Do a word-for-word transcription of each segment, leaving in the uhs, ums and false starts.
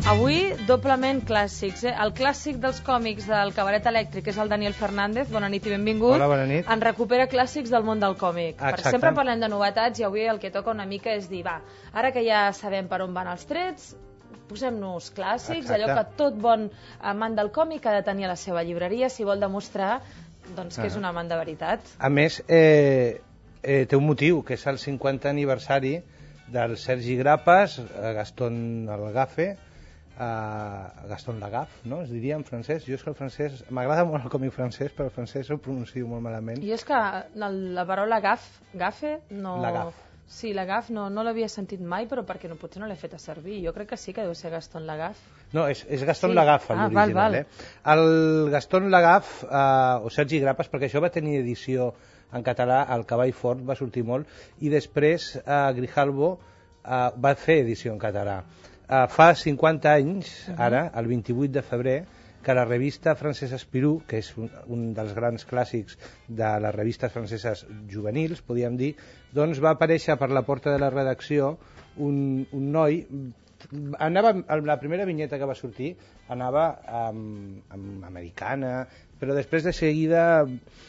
Avui, doblement clàssics. Eh? El clàssic dels còmics del Cabaret Elèctric és el Daniel Fernández. Bona nit i benvingut. Hola, bona nit. En recupera clàssics del món del còmic. Exacte. Per sempre parlem de novetats i avui el que toca una mica és dir, va, ara que ja sabem per on van els trets, posem-nos clàssics, Exacte. allò que tot bon amant del còmic ha de tenir a la seva llibreria si vol demostrar doncs, que Ah. és un amant de veritat. A més, eh, eh, té un motiu, que és el cinquantè aniversari del Sergi Grapas, eh, Gastón Lagaffe, eh, Gastón Lagaffe, no? Es diria en francès. Jo és que el francès... M'agrada molt el còmic francès, però el francès ho pronuncio molt malament. Jo és que el, la paraula gaf, gafe, no... Lagaffe. Sí, Lagaffe no, no l'havia sentit mai, però perquè no, potser no l'he fet a servir. Jo crec que sí que deu ser Gastón Lagaffe. No, és, és Gastón Sí. Lagaffe, Ah, l'original. val, val. Eh? El Gastón Lagaffe, eh, o Sergi Grapas, perquè això va tenir edició en català, el Cavall Fort va sortir molt, i després eh, Grijalbo eh, va fer edició en català. Uh, fa cinquanta anys, uh-huh. ara, el vint-i-vuit de febrer, que la revista Francesa Spirou, que és un, un dels grans clàssics de les revistes franceses juvenils, podríem dir, doncs va aparèixer per la porta de la redacció un, un noi, anava, la primera vinyeta que va sortir anava amb, amb americana, però després de seguida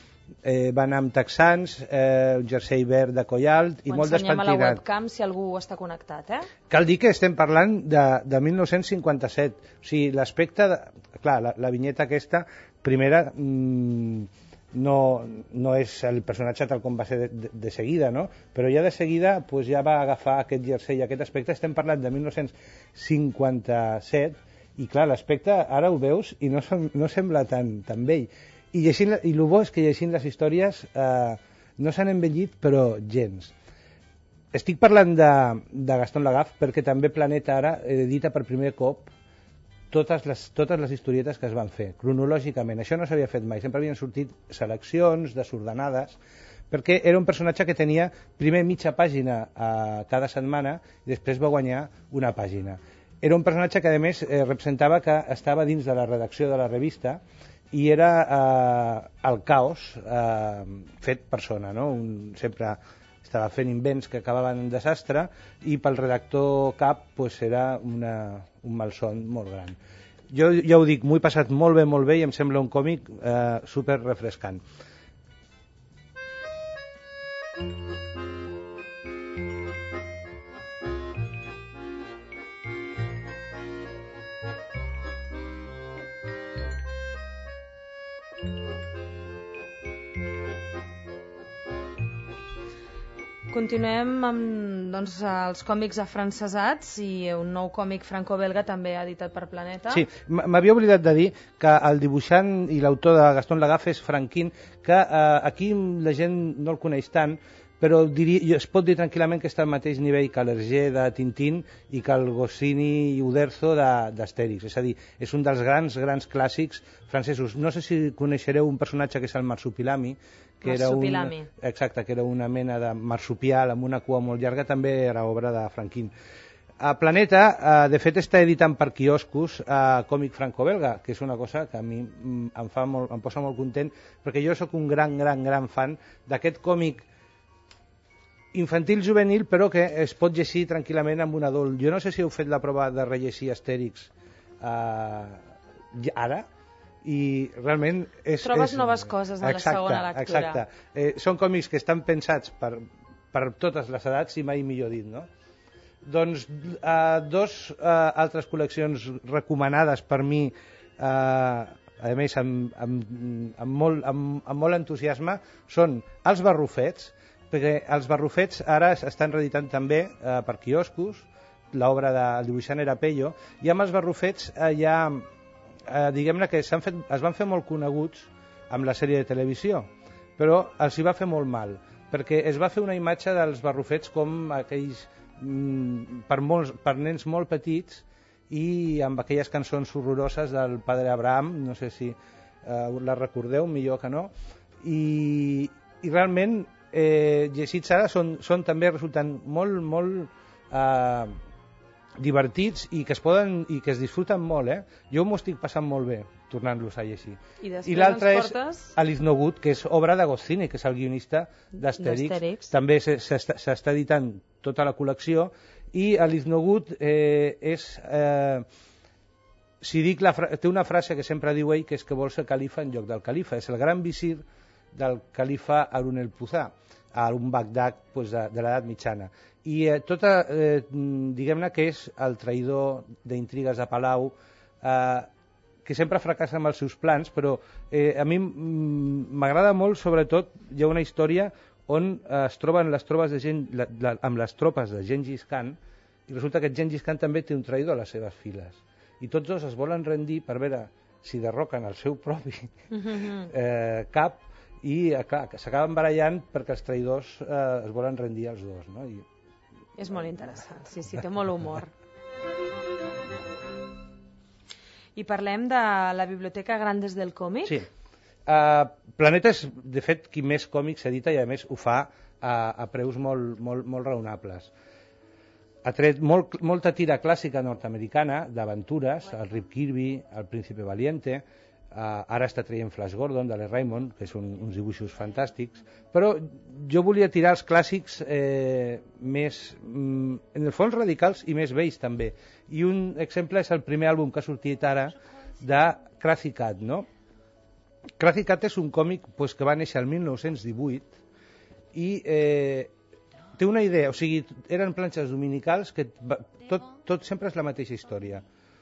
eh, va anar amb texans, eh, un jersei verd de coll alt i Ho molt ensenyem a la despentinat. webcam si algú està connectat, eh? Cal dir que estem parlant de, de mil nou-cents cinquanta-set. O sigui, l'aspecte... De... Clar, la, la vinyeta aquesta, primera, mmm, no, no és el personatge tal com va ser de, de, de seguida, no? Però ja de seguida pues, ja va agafar aquest jersei, aquest aspecte. Estem parlant de mil nou-cents cinquanta-set i, clar, l'aspecte ara ho veus i no, som, no sembla tan, tan vell. I, llegint, I el bo és que llegint les històries eh, no s'han envellit, però gens. Estic parlant de, de Gastón Lagaffe perquè també Planeta ara edita per primer cop totes les, totes les historietes que es van fer, cronològicament. Això no s'havia fet mai, sempre havien sortit seleccions desordenades, perquè era un personatge que tenia primer mitja pàgina a cada setmana i després va guanyar una pàgina. Era un personatge que a més eh, representava que estava dins de la redacció de la revista i era eh, el caos eh, fet persona, no? Un, sempre estava fent invents que acabaven en desastre i pel redactor cap pues, era una, un malson molt gran. Jo ja ho dic, m'ho he passat molt bé, molt bé i em sembla un còmic eh, super refrescant. Continuem amb doncs, els còmics afrancesats i un nou còmic franco-belga també editat per Planeta. Sí, m'havia oblidat de dir que el dibuixant i l'autor de Gastón Lagaffe és Franquin, que eh, aquí la gent no el coneix tant, però diria, es pot dir tranquil·lament que està al mateix nivell que l'Hergé de Tintín i que el Goscinny i Uderzo d'Astèrix. És a dir, és un dels grans, grans clàssics francesos. No sé si coneixereu un personatge que és el Marsupilami, que era un, exacte, que era una mena de marsupial amb una cua molt llarga, també era obra de Franquin. A Planeta, eh, de fet, està editant per quioscos eh, còmic franco-belga, que és una cosa que a mi em, fa molt, em posa molt content, perquè jo sóc un gran, gran, gran fan d'aquest còmic infantil juvenil, però que es pot llegir tranquil·lament amb un adult. Jo no sé si heu fet la prova de rellegir Astèrix eh, ara, i realment és... Trobes és, noves coses en exacte, la segona lectura. Exacte. Eh, són còmics que estan pensats per, per totes les edats, i mai millor dit, no? Doncs eh, dos eh, altres col·leccions recomanades per mi, eh, a més amb, amb, amb, molt, amb, amb molt entusiasme, són Els Barrufets, perquè els Barrufets ara estan reeditant també eh, per quioscos, l'obra del dibuixant era Pello, i amb Els Barrufets eh, hi ha... Eh, diguem-ne que fet, es van fer molt coneguts amb la sèrie de televisió, però els hi va fer molt mal, perquè es va fer una imatge dels Barrufets com aquells mm, per, molts, per nens molt petits i amb aquelles cançons horroroses del Padre Abraham, no sé si eh, la recordeu, millor que no, i, i realment eh, llegits ara són, són també resultant molt, molt eh, divertits i que es poden i que es disfruten molt, eh? Jo m'ho estic passant molt bé tornant-los a llegir. I, I l'altre és portes... Alice No Good, que és obra de Goscinny, que és el guionista d'Astèrix. També s'està editant tota la col·lecció, i Alice No Good eh, és... Eh, si dic la fra... té una frase que sempre diu ell, que és que vol ser califa en lloc del califa. És el gran visir del califa Harun el Puzà, a un Bagdad pues, de, de l'edat mitjana. I eh, tota, eh, diguem-ne que és el traïdor d'intrigues de Palau, eh, que sempre fracassa amb els seus plans, però eh, a mi m'agrada molt, sobretot, hi ha una història on eh, es troben les tropes de gent, la, la, amb les tropes de Gengis Khan, i resulta que Gengis Khan també té un traïdor a les seves files. I tots dos es volen rendir per veure si derroquen el seu propi eh, cap, i eh, clar, s'acaben barallant perquè els traïdors eh, es volen rendir els dos. No? I... És molt interessant, sí, sí, té molt humor. I parlem de la Biblioteca Grandes del Còmic? Sí. Uh, Planeta és, de fet, qui més còmics edita i, a més, ho fa a, a preus molt, molt, molt raonables. Ha tret molt, molta tira clàssica nord-americana, d'aventures, el Rip Kirby, el Príncipe Valiente, uh, ara està traient Flash Gordon, de l'E. Raymond, que són uns dibuixos fantàstics, però jo volia tirar els clàssics eh, més, mm, en el fons radicals i més vells també. I un exemple és el primer àlbum que ha sortit ara de Crazy Cat, no? Crazy Cat és un còmic pues, que va néixer el mil nou-cents divuit i eh, té una idea, o sigui, eren planxes dominicals que tot, tot sempre és la mateixa història.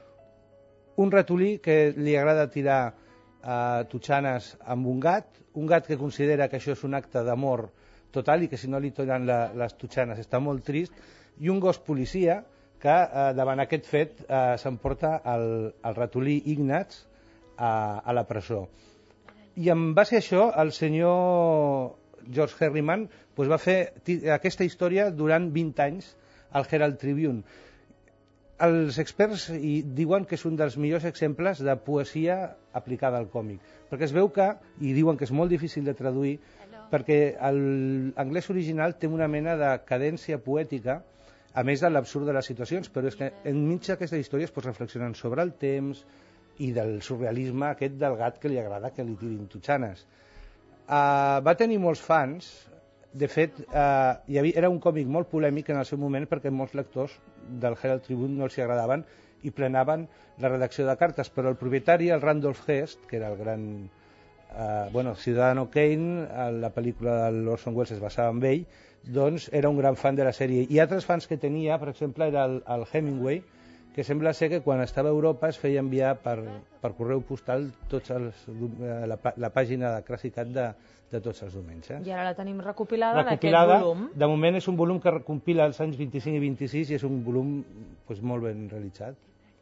Un ratolí que li agrada tirar eh, tutxanes amb un gat, un gat que considera que això és un acte d'amor total i que si no li tiren la, les tutxanes està molt trist, i un gos policia que eh, davant aquest fet eh, s'emporta el, el ratolí Ignatz a, a la presó. I en base a això, el senyor George Herriman pues, va fer aquesta història durant vint anys al Herald Tribune. Els experts hi diuen que és un dels millors exemples de poesia aplicada al còmic, perquè es veu que, i diuen que és molt difícil de traduir, perquè l'anglès original té una mena de cadència poètica, a més de l'absurd de les situacions, però és que enmig d'aquestes històries pues, reflexionen sobre el temps, i del surrealisme aquest del gat que li agrada que li tirin tutxanes. Uh, va tenir molts fans, de fet, uh, hi havia, era un còmic molt polèmic en el seu moment perquè molts lectors del Herald Tribune no els agradaven i plenaven la redacció de cartes, però el propietari, el Randolph Hearst, que era el gran uh, bueno, Ciudadano Kane, la pel·lícula de l'Orson Welles es basava en ell, doncs era un gran fan de la sèrie. I altres fans que tenia, per exemple, era el, el Hemingway, que sembla ser que quan estava a Europa es feia enviar per, per correu postal tots els, la, la pàgina de Crazy Cat de, de tots els diumenges. I ara la tenim recopilada, recopilada en aquest volum. De moment és un volum que recompila els anys vint-i-cinc i vint-i-sis i és un volum pues, molt ben realitzat.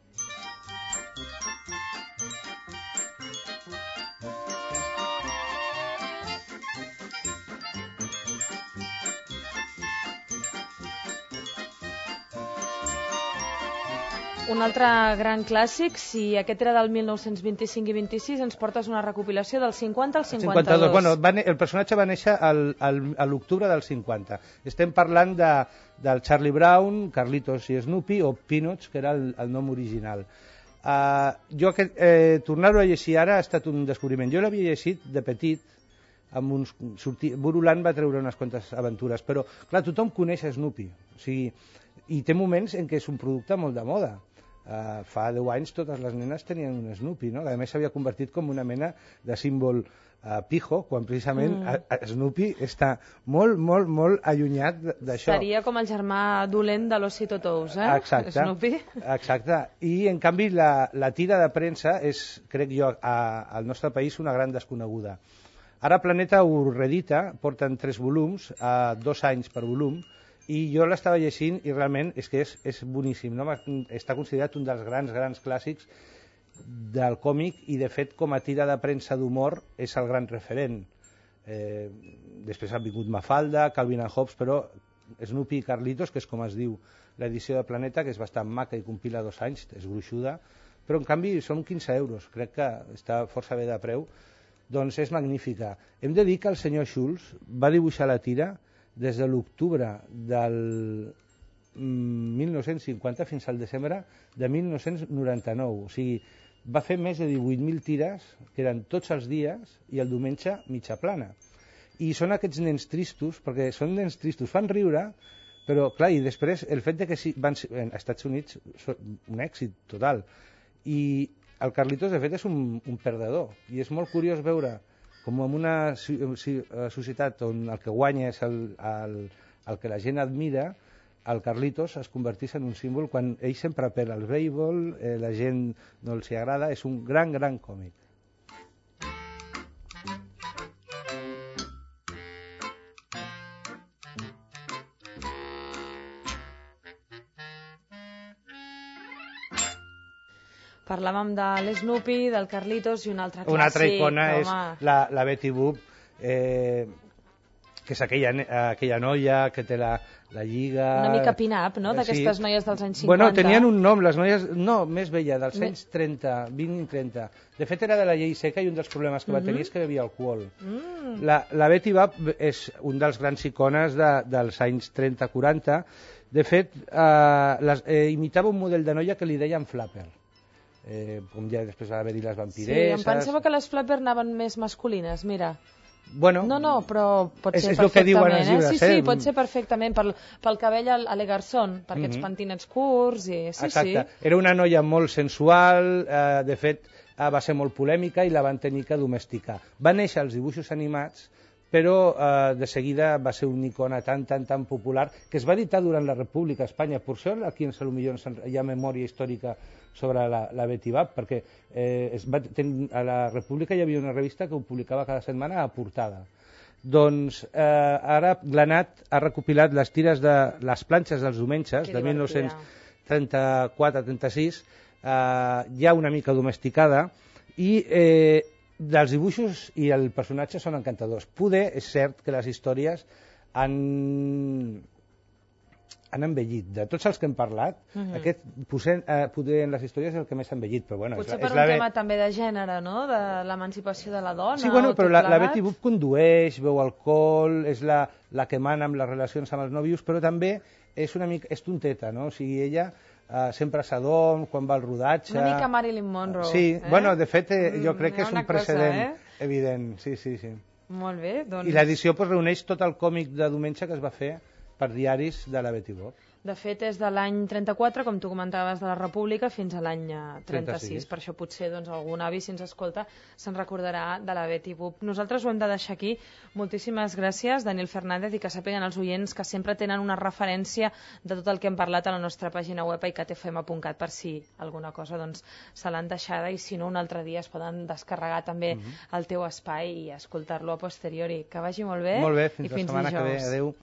Un altre gran clàssic, si aquest era del mil nou-cents vint-i-cinc i vint-i-sis, ens portes una recopilació del cinquanta al cinquanta-dos. cinquanta-dos. Bueno, va, el personatge va néixer al, al, a l'octubre del cinquanta. Estem parlant de, del Charlie Brown, Carlitos i Snoopy, o Peanuts, que era el, el nom original. Uh, jo aquest, eh, tornar-ho a llegir ara ha estat un descobriment. Jo l'havia llegit de petit, amb uns, sortir, Burulan va treure unes quantes aventures, però clar, tothom coneix Snoopy, o sigui, i té moments en què és un producte molt de moda. Uh, fa deu anys totes les nenes tenien un Snoopy, no? A més s'havia convertit com una mena de símbol uh, pijo, quan precisament mm. a, a Snoopy està molt, molt, molt allunyat d'això. Seria com el germà dolent de l'Ossito Tous, eh? Exacte, Snoopy. Exacte. I en canvi la, la tira de premsa és, crec jo, a, al nostre país una gran desconeguda. Ara Planeta ho reedita, porten tres volums, a dos anys per volum, i jo l'estava llegint i realment és que és, és boníssim, no? Està considerat un dels grans, grans clàssics del còmic i de fet com a tira de premsa d'humor és el gran referent. Eh, després han vingut Mafalda, Calvin and Hobbes, però Snoopy i Carlitos, que és com es diu l'edició de Planeta, que és bastant maca i compila dos anys, és gruixuda, però en canvi són quinze euros, crec que està força bé de preu, doncs és magnífica. Hem de dir que el senyor Schulz va dibuixar la tira des de l'octubre del mil nou-cents cinquanta fins al desembre de mil nou-cents noranta-nou. O sigui, va fer més de divuit mil tires, que eren tots els dies, i el diumenge mitja plana. I són aquests nens tristos, perquè són nens tristos, fan riure, però clar, i després el fet de que van ser, en Estats Units un èxit total, i el Carlitos, de fet, és un, un perdedor, i és molt curiós veure com en una societat on el que guanya és el, el, el que la gent admira, el Carlitos es converteix en un símbol quan ell sempre perd el béisbol, eh, la gent no els agrada, és un gran, gran còmic. Parlàvem de l'Snoopy, del Carlitos i un altre clàssic. Una altra icona home. és la, la Betty Boop, eh, que és aquella, aquella noia que té la, la lliga... Una mica pin-up, no?, d'aquestes sí. noies dels anys cinquanta. Bueno, tenien un nom, les noies... No, més vella, dels Me... anys trenta, vint i trenta. De fet, era de la llei seca i un dels problemes que va tenir mm -hmm. és que bevia alcohol. Mm. La, la Betty Boop és un dels grans icones de, dels anys trenta quaranta. De fet, eh, les, eh, imitava un model de noia que li deien Flapper. Eh, com ja després va haver-hi les vampireses... Sí, em pensava que les Flapper anaven més masculines, mira. Bueno, no, no, però pot és, ser és perfectament, que diuen els llibres, eh? Sí, eh? sí, pot ser perfectament, pel, pel cabell a l'Egarson, per aquests mm -hmm. pentinets curts, i sí, exacte. sí. Era una noia molt sensual, eh, de fet, eh, va ser molt polèmica i la van tenir que domesticar. Va néixer als dibuixos animats, però eh, de seguida va ser una icona tan, tan, tan popular que es va editar durant la República a Espanya. Per això aquí en Salomillón hi ha memòria històrica sobre la, la Betty Boop, perquè eh, es va ten, a la República hi havia una revista que ho publicava cada setmana a portada. Doncs eh, ara Glanat ha recopilat les tires de les planxes dels diumenges de mil nou-cents trenta-quatre trenta-sis, eh, ja una mica domesticada, i eh, dels dibuixos i el personatge són encantadors. Poder és cert que les històries han, han envellit. De tots els que hem parlat, uh -huh. aquest poder, eh, poder en les històries és el que més ha envellit. Però, bueno, potser és, per és un la tema be... també de gènere, no?, de l'emancipació de la dona. Sí, bueno, però la, la Betty Boop plegat. condueix, beu alcohol, és la, la que mana amb les relacions amb els nòvios, però també és una mica és tonteta, no? O sigui, ella Uh, sempre s'adorm quan va al rodatge. Una mica Marilyn Monroe. Sí, eh? bueno, de fet, eh, jo crec que és un precedent cosa, eh? evident. Sí, sí, sí. Molt bé, doncs... I l'edició pues, reuneix tot el còmic de diumenge que es va fer per diaris de la Betty Boop. De fet, és de l'any trenta-quatre, com tu comentaves, de la República, fins a l'any trenta-sis. trenta-sis. Per això potser doncs, algun avi, si ens escolta, se'n recordarà de la Betty Boop. Nosaltres ho hem de deixar aquí. Moltíssimes gràcies, Daniel Fernández, i que sàpiguen els oients que sempre tenen una referència de tot el que hem parlat a la nostra pàgina web a i c t f m punt cat, per si alguna cosa doncs, se l'han deixada, i si no, un altre dia es poden descarregar també mm-hmm. el teu espai i escoltar-lo a posteriori. Que vagi molt bé. Molt bé, fins i la fins setmana dijous. que ve. Adéu.